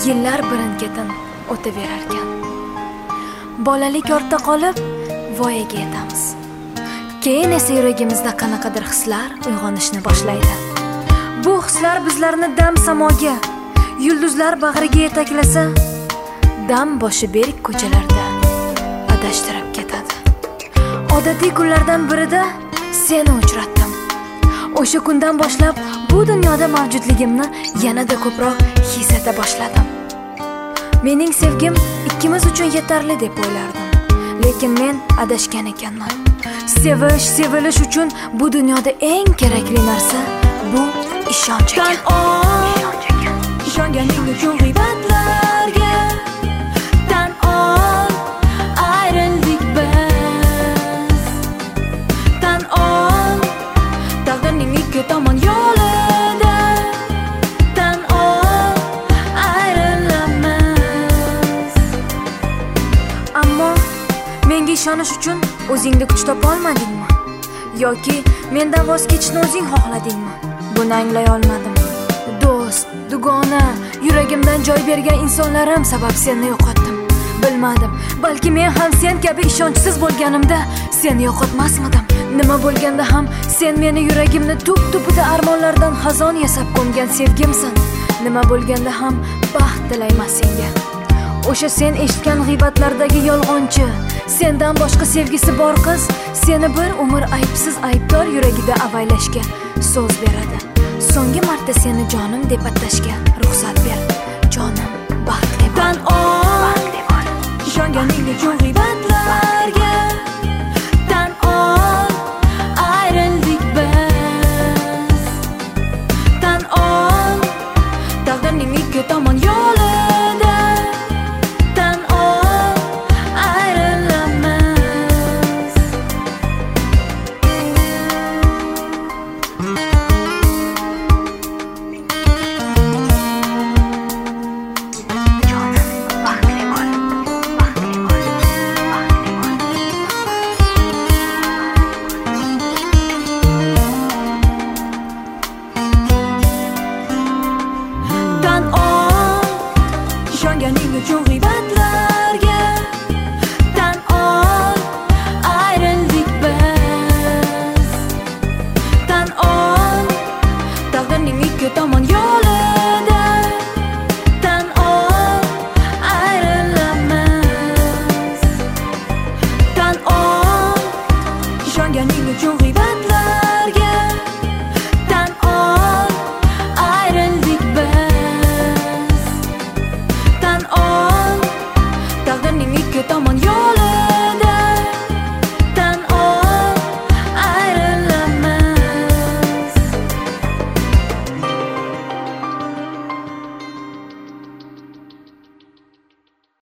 Yillar birin-ketin o'taverarkan. Bolalik ortda qolib, voyaga yetamiz. Keyin esa yuragimizda qanaqadir hislar uyg'onishni boshlaydi. Bu hislar bizlarni dam samoga, yulduzlar bag'riga yetaklasa, dam boshi berk ko'chalarda adashtirib ketadi. Odatiy kunlardan birida seni uchratdim. O'sha kundan boshlab bu dunyoda mavjudligimni yanada ko'proq his eta boshladim. Mening sevgim ikkimiz uchun yetarli deb o'ylardim, lekin men adashgan ekanman. Sevilish uchun bu dunyoda eng kerakli narsa bu ishonch ekan. Ishonganing uchun g'iybatlarga tan ol, ayrildik biz. Tan ol, taqdirning ikki tomon yo'lida. Tan ol, ayrilamiz. Ammo menga ishonish uchun o'zingda kuch topa olmadingmi? Yoki mendan voz kechishni o'zing xohladingmi? Buni anglay olmadim. Do'st, dugona, yuragimdan joy bergan insonlarim sabab seni yo'qotdim. Bilmadim, balki men ham sen kabi ishonchsiz bo'lganimda seni yo'qotmasmidim. Nima bo'lganda ham sen meni yuragimni tub-tubida armonlardan xazon yasab qo'ygan sevgimsan. Nima bo'lganda ham baxt tilayman senga. O'sha sen eshitgan g'iybatlardagi yolg'onchi, sendan boshqa sevgisi bor qiz seni bir umr aybsiz aybdor yuragida avaylashga so'z beradi. So'nggi marta seni jonim deb atashga ruxsat ber. Jonim, baxtli bo'l. Tan ol, ishonganing uchun g'iybatlarga. Tan ol, ayrildik biz. Tan ol, taqdirning ikki tomon yo'lida. Tan ol, ayrilamiz. Jonim, baxtli bo'l. Baxtli bo'l. Tan ol, ishonganing uchun g'iybatlarga. Tan ol, ayrildik biz. Tan ol, taqdirning ikki tomon yo'lida. Tan ol, ayrilamiz. Tan ol, ishonganing uchun g'iybat